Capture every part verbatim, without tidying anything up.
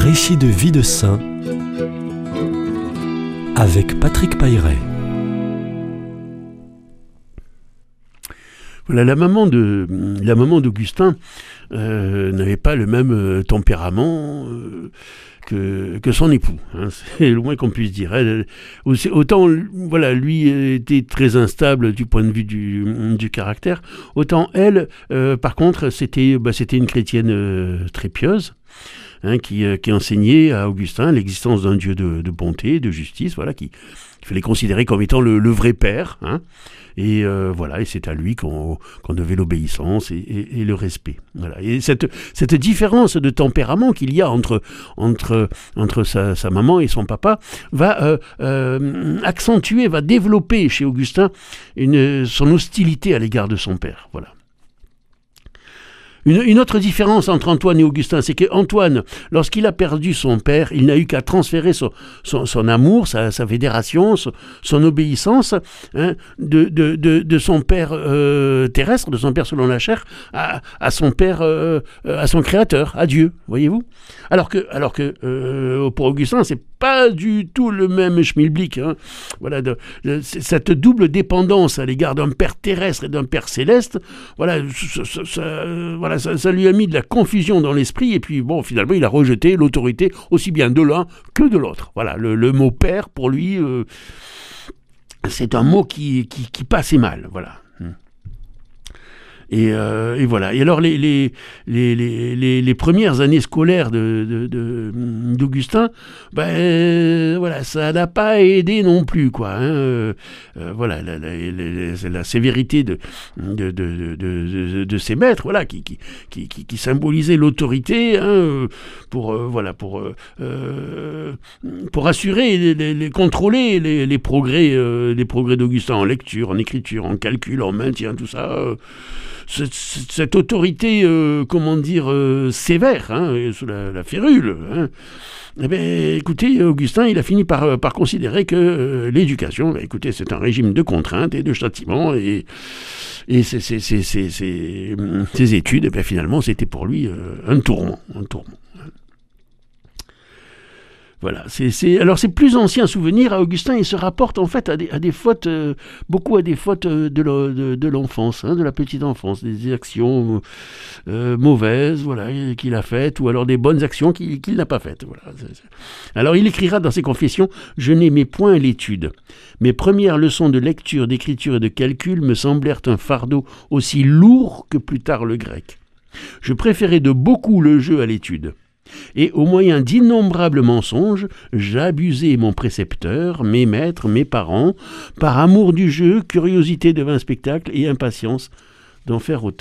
Récit de vie de saint avec Patrick Pailleret. Voilà, la maman de la maman d'Augustin euh, n'avait pas le même euh, tempérament euh, que, que son époux. Hein, c'est le moins qu'on puisse dire. Elle, aussi, autant, voilà, lui était très instable du point de vue du, du caractère, autant elle, euh, par contre, c'était, bah, c'était une chrétienne euh, très pieuse. Hein, qui, euh, qui enseignait à Augustin l'existence d'un Dieu de, de bonté, de justice, voilà, qui qu'il fallait considérer comme étant le, le vrai Père, hein, et euh, voilà, et c'est à lui qu'on, qu'on devait l'obéissance et, et, et le respect. Voilà. Et cette, cette différence de tempérament qu'il y a entre, entre, entre sa, sa maman et son papa va euh, euh, accentuer, va développer chez Augustin une, son hostilité à l'égard de son père. Voilà. Une, une autre différence entre Antoine et Augustin, c'est qu'Antoine, lorsqu'il a perdu son père, il n'a eu qu'à transférer son, son, son amour, sa, sa vénération, son, son obéissance, hein, de, de, de, de son père euh, terrestre, de son père selon la chair, à, à son père, euh, à son créateur, à Dieu, voyez-vous. Alors que, alors que euh, pour Augustin, c'est pas du tout le même schmilblick. Hein. Voilà, de, de, cette double dépendance à l'égard d'un père terrestre et d'un père céleste, voilà, ça, ça, ça, voilà ça, ça lui a mis de la confusion dans l'esprit, et puis bon, finalement, il a rejeté l'autorité aussi bien de l'un que de l'autre. Voilà, le, le mot père, pour lui, euh, c'est un mot qui, qui, qui passait mal, voilà. Et, euh, et voilà. Et alors les les les les les premières années scolaires de, de, de d'Augustin, ben euh, voilà, ça n'a pas aidé non plus, quoi. Hein. Euh, voilà, la, la, la, la sévérité de de de de, de, de ses maîtres, voilà, qui qui qui qui, qui symbolisait l'autorité, hein, pour euh, voilà pour euh, pour assurer les, les, les contrôler les, les progrès euh, les progrès d'Augustin en lecture, en écriture, en calcul, en maintien, tout ça. Euh, Cette, cette autorité, euh, comment dire, euh, sévère, hein, sous la, la férule, hein, eh bien, écoutez, Augustin, il a fini par, par considérer que euh, l'éducation, bah, écoutez, c'est un régime de contraintes et de châtiments, et, et ces, ces, ces, ces, ces, ces études, eh bien, finalement, c'était pour lui euh, un tourment, un tourment. Voilà, c'est, c'est, alors ces plus anciens souvenirs à Augustin, ils se rapportent en fait à des, à des fautes, euh, beaucoup à des fautes de, le, de, de l'enfance, hein, de la petite enfance, des actions euh, mauvaises, voilà, qu'il a faites, ou alors des bonnes actions qu'il, qu'il n'a pas faites. Voilà. Alors il écrira dans ses confessions: « Je n'aimais point l'étude. Mes premières leçons de lecture, d'écriture et de calcul me semblèrent un fardeau aussi lourd que plus tard le grec. Je préférais de beaucoup le jeu à l'étude. Et au moyen d'innombrables mensonges, j'abusai mon précepteur, mes maîtres, mes parents, par amour du jeu, curiosité devint spectacle et impatience d'en faire autant. »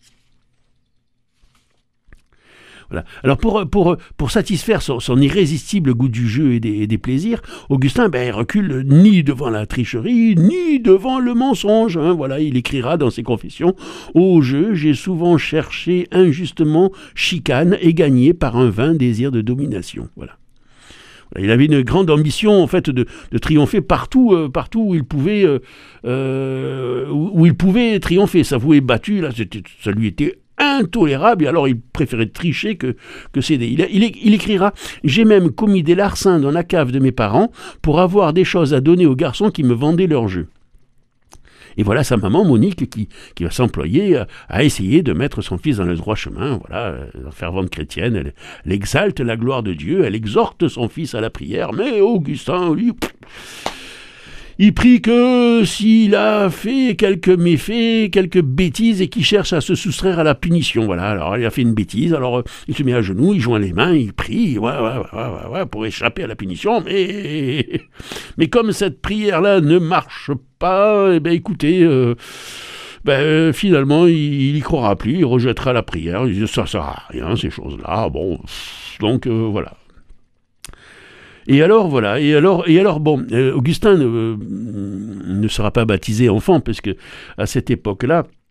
Voilà. Alors pour, pour, pour satisfaire son, son irrésistible goût du jeu et des, et des plaisirs, Augustin ben, recule ni devant la tricherie, ni devant le mensonge. Hein. Voilà, il écrira dans ses confessions: « Au jeu, j'ai souvent cherché injustement chicane et gagné par un vain désir de domination. » Voilà. Il avait une grande ambition en fait de, de triompher partout, euh, partout où il pouvait, euh, euh, où, où il pouvait triompher. S'avouer battu, là, c'était, ça lui était intolérable, et alors il préférait tricher que, que céder. Il, il, il écrira: « J'ai même commis des larcins dans la cave de mes parents pour avoir des choses à donner aux garçons qui me vendaient leurs jeux. » Et voilà sa maman Monique qui, qui va s'employer à, à essayer de mettre son fils dans le droit chemin. Voilà, la fervente chrétienne, elle, elle exalte la gloire de Dieu, elle exhorte son fils à la prière, mais Augustin, lui, pff, il prie que s'il a fait quelques méfaits, quelques bêtises, et qu'il cherche à se soustraire à la punition. Voilà, alors il a fait une bêtise, alors il se met à genoux, il joint les mains, il prie, ouais, ouais, ouais, ouais, ouais, pour échapper à la punition, mais, mais comme cette prière-là ne marche pas, eh bien écoutez, euh, ben, euh, finalement, il, il y croira plus, il rejettera la prière, il dit ça sert à rien, ces choses-là, bon, donc euh, voilà. Et alors, voilà, et alors, et alors bon, euh, Augustin ne, euh, ne sera pas baptisé enfant, parce que à cette époque-là,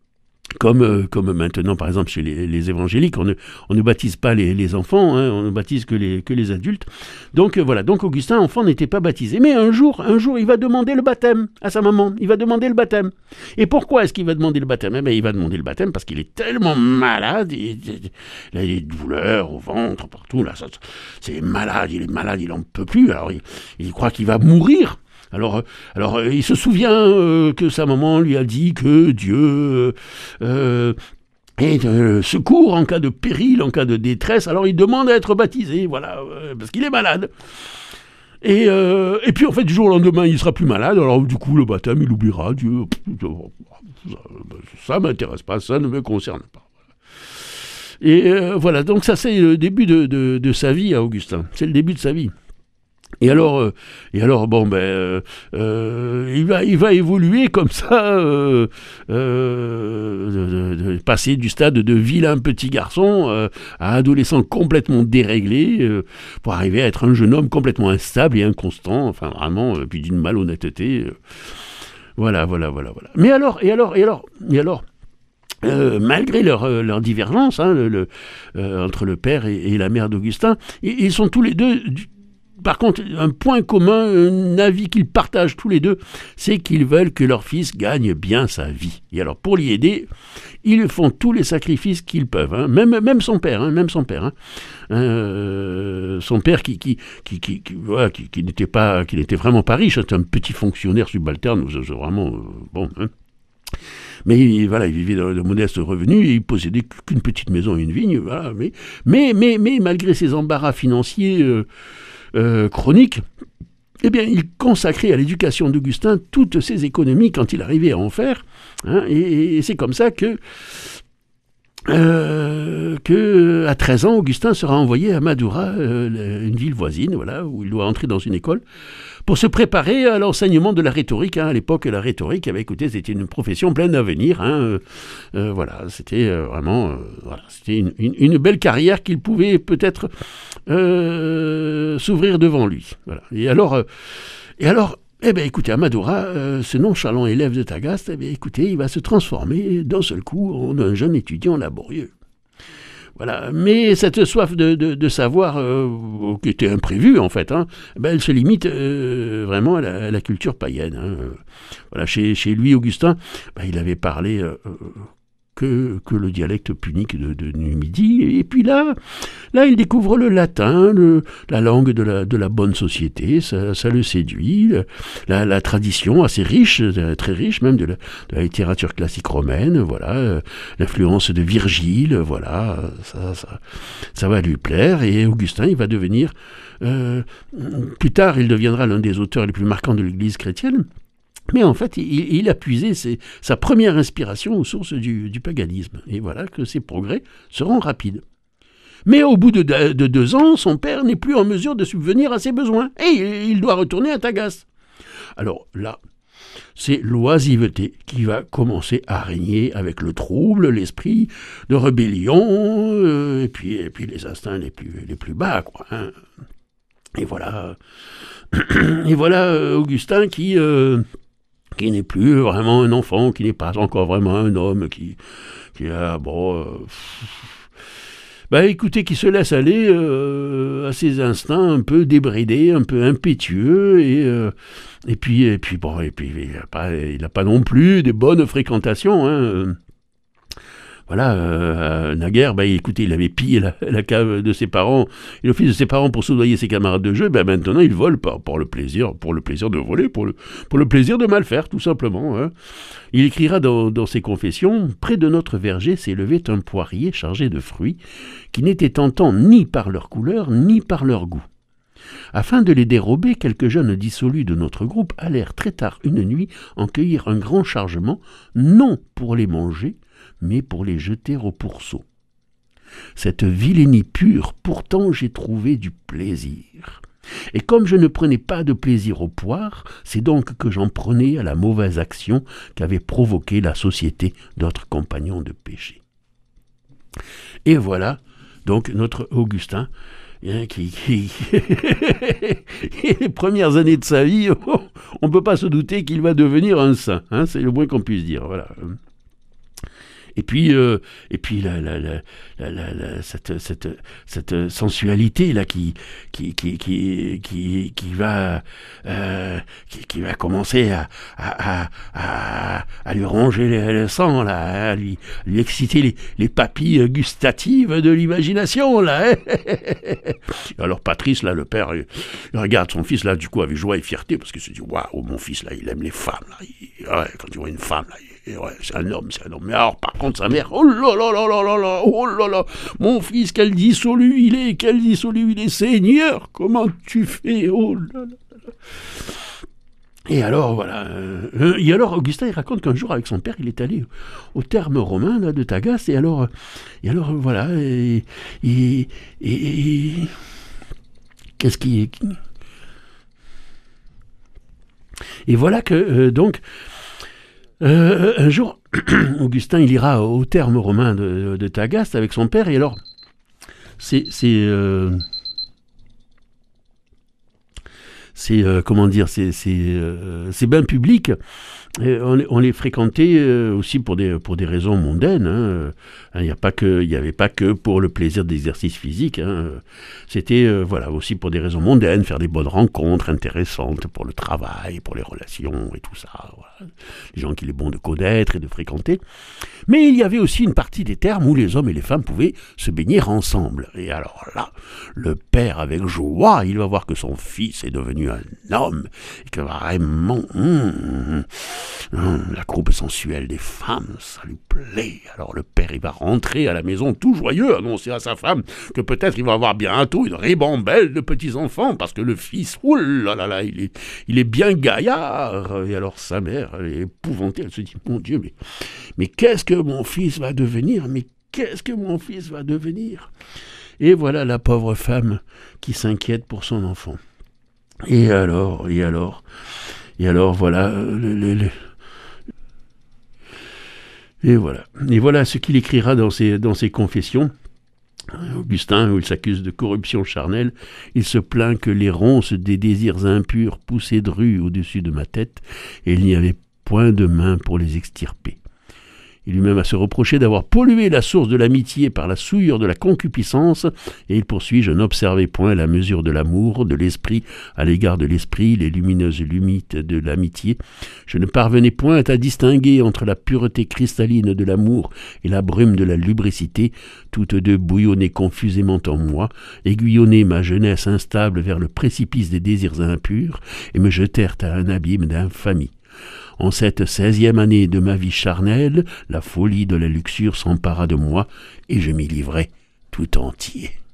Comme, euh, comme maintenant, par exemple, chez les, les évangéliques, on ne, on ne baptise pas les, les enfants, hein, on ne baptise que les, que les adultes. Donc euh, voilà, donc Augustin, enfant, n'était pas baptisé. Mais un jour, un jour, il va demander le baptême à sa maman. Il va demander le baptême. Et pourquoi est-ce qu'il va demander le baptême? Eh bien, il va demander le baptême parce qu'il est tellement malade. Il, il, il a des douleurs au ventre, partout. Là, ça, c'est malade, il est malade, il n'en peut plus. Alors, il, il croit qu'il va mourir. Alors, alors il se souvient euh, que sa maman lui a dit que Dieu euh, est euh, secours en cas de péril, en cas de détresse. Alors il demande à être baptisé, voilà, euh, parce qu'il est malade. Et, euh, et puis en fait, du jour au lendemain, il sera plus malade. Alors du coup, le baptême, il oubliera. Dieu, ça, ça m'intéresse pas, ça ne me concerne pas. Et euh, voilà, donc ça c'est le début de, de, de sa vie à Augustin. C'est le début de sa vie. Et alors, euh, et alors, bon, ben, euh, euh, il va, il va évoluer comme ça, euh, euh, de, de, de passer du stade de vilain petit garçon euh, à adolescent complètement déréglé, euh, pour arriver à être un jeune homme complètement instable et inconstant, enfin vraiment, euh, puis d'une malhonnêteté. Euh, voilà, voilà, voilà, voilà. Mais alors, et alors, et alors, et alors. Euh, malgré leur, euh, leur divergence hein, le, le, euh, entre le père et, et la mère d'Augustin, ils, ils sont tous les deux. Du, Par contre, un point commun, un avis qu'ils partagent tous les deux, c'est qu'ils veulent que leur fils gagne bien sa vie. Et alors, pour l'y aider, ils font tous les sacrifices qu'ils peuvent. Hein. Même, même son père, hein, même son père. Hein. Euh, son père qui, qui, qui, qui, qui, ouais, qui, qui n'était pas, qui n'était vraiment pas riche, c'était un petit fonctionnaire subalterne, vraiment euh, bon. Hein. Mais voilà, il vivait de, de modestes revenus et il possédait qu'une petite maison et une vigne. Voilà. Mais, mais, mais, mais malgré ses embarras financiers euh, euh, chroniques, eh bien, il consacrait à l'éducation d'Augustin toutes ses économies quand il arrivait à en faire. Hein, et, et c'est comme ça que, euh, que, à treize ans, Augustin sera envoyé à Madura, euh, une ville voisine, voilà, où il doit entrer dans une école, pour se préparer à l'enseignement de la rhétorique. Hein. À l'époque, la rhétorique, eh bien, écoutez, c'était une profession pleine d'avenir. Hein. Euh, voilà, c'était euh, vraiment, euh, voilà, c'était une, une, une belle carrière qu'il pouvait peut-être euh, s'ouvrir devant lui. Voilà. Et alors, euh, et alors, eh bien, écoutez, à Madura, euh, ce nonchalant élève de Tagaste, eh bien, écoutez, il va se transformer d'un seul coup en un jeune étudiant laborieux. Voilà. Mais cette soif de, de, de savoir, euh, qui était imprévue en fait, hein, ben elle se limite euh, vraiment à la, à la culture païenne. Hein. Voilà. Chez, chez lui, Augustin, ben, il avait parlé euh, que, que le dialecte punique de, de Numidie. Et puis là, là, il découvre le latin, le, la langue de la, de la bonne société, ça, ça le séduit. La, la tradition assez riche, très riche même, de la, de la littérature classique romaine, voilà, l'influence de Virgile, voilà, ça, ça, ça va lui plaire. Et Augustin, il va devenir, euh, plus tard, il deviendra l'un des auteurs les plus marquants de l'Église chrétienne. Mais en fait, il, il a puisé ses, sa première inspiration aux sources du, du paganisme. Et voilà que ses progrès seront rapides. Mais au bout de, de, de deux ans, son père n'est plus en mesure de subvenir à ses besoins. Et il doit retourner à Tagaste. Alors là, c'est l'oisiveté qui va commencer à régner avec le trouble, l'esprit de rébellion, euh, et, puis, et puis les instincts les plus, les plus bas, quoi. Hein. Et voilà, et voilà Augustin qui... Euh, qui n'est plus vraiment un enfant, qui n'est pas encore vraiment un homme, qui, qui a, bon, euh, bah écoutez, qui se laisse aller euh, à ses instincts un peu débridés, un peu impétueux, et, euh, et puis, et puis, bon, et puis, il n'a pas, il n'a pas non plus des bonnes fréquentations, hein. Voilà, euh, naguère, bah, écoutez, il avait pillé la, la cave de ses parents et l'office de ses parents pour soudoyer ses camarades de jeu. Ben maintenant, il vole pour, pour le plaisir, pour le plaisir de voler, pour le, pour le plaisir de mal faire, tout simplement. Hein. Il écrira dans, dans ses confessions: « Près de notre verger s'élevait un poirier chargé de fruits qui n'étaient tentants ni par leur couleur ni par leur goût. Afin de les dérober, quelques jeunes dissolus de notre groupe allèrent très tard une nuit en cueillir un grand chargement, non pour les manger, mais pour les jeter au pourceau. Cette vilainie pure, pourtant j'ai trouvé du plaisir. Et comme je ne prenais pas de plaisir aux poires, c'est donc que j'en prenais à la mauvaise action qu'avait provoquée la société d'autres compagnons de péché. » Et voilà donc notre Augustin, hein, qui, qui les premières années de sa vie, on ne peut pas se douter qu'il va devenir un saint, hein, c'est le moins qu'on puisse dire, voilà. Et puis, euh, et puis la, la, la, la, la, la, cette, cette, cette sensualité là qui, qui, qui, qui, qui, qui va, euh, qui, qui va commencer à, à, à, à, à lui ronger le, le sang là, à lui, à lui exciter les, les papilles gustatives de l'imagination là. Hein. Alors Patrice là, le père, il, il regarde son fils là, du coup avec joie et fierté parce qu'il se dit waouh, mon fils là, il aime les femmes là. Il, ouais, quand il voit une femme là. Et ouais, c'est un homme, c'est un homme. Mais alors, par contre, sa mère, oh là là là là là là, oh là là, mon fils, quel dissolu il est, quel dissolu il est, Seigneur, comment tu fais, oh là là là. Et alors, voilà. Euh, et alors, Augustin, il raconte qu'un jour, avec son père, il est allé au terme romain là, de Tagas, et alors, et alors voilà, et, et, et, et qu'est-ce qui. Et voilà que, euh, donc, Euh, un jour, Augustin, il ira au terme romain de, de Tagaste avec son père, et alors, c'est, c'est, euh, c'est euh, comment dire, c'est, c'est, euh, c'est bains publics. Et on, on les fréquentait euh, aussi pour des, pour des raisons mondaines. Hein. Il n'y a pas que, il n'y avait pas que pour le plaisir d'exercice physique. Hein. C'était euh, voilà, aussi pour des raisons mondaines, faire des bonnes rencontres intéressantes pour le travail, pour les relations et tout ça. Voilà. Les gens qu'il est bon de connaître et de fréquenter. Mais il y avait aussi une partie des termes où les hommes et les femmes pouvaient se baigner ensemble. Et alors là, le père, avec joie, il va voir que son fils est devenu un homme et que vraiment... Hum, hum, la croupe sensuelle des femmes, ça lui plaît. Alors le père, il va rentrer à la maison tout joyeux, annoncer à sa femme que peut-être il va avoir bientôt une ribambelle de petits-enfants, parce que le fils, oh là là là, il est, il est bien gaillard. Et alors sa mère, elle est épouvantée, elle se dit, mon Dieu, mais, mais qu'est-ce que mon fils va devenir? Mais qu'est-ce que mon fils va devenir? Et voilà la pauvre femme qui s'inquiète pour son enfant. Et alors, et alors, et alors, voilà, le, le, le, et voilà, et voilà ce qu'il écrira dans ses, dans ses confessions. Augustin, où il s'accuse de corruption charnelle, il se plaint que les ronces des désirs impurs poussaient dru au-dessus de ma tête, et il n'y avait point de main pour les extirper. Il eut même à se reprocher d'avoir pollué la source de l'amitié par la souillure de la concupiscence, et il poursuit « Je n'observais point la mesure de l'amour, de l'esprit à l'égard de l'esprit, les lumineuses limites de l'amitié. Je ne parvenais point à distinguer entre la pureté cristalline de l'amour et la brume de la lubricité, toutes deux bouillonnaient confusément en moi, aiguillonnaient ma jeunesse instable vers le précipice des désirs impurs, et me jetèrent à un abîme d'infamie. En cette seizième année de ma vie charnelle, la folie de la luxure s'empara de moi, et je m'y livrai tout entier.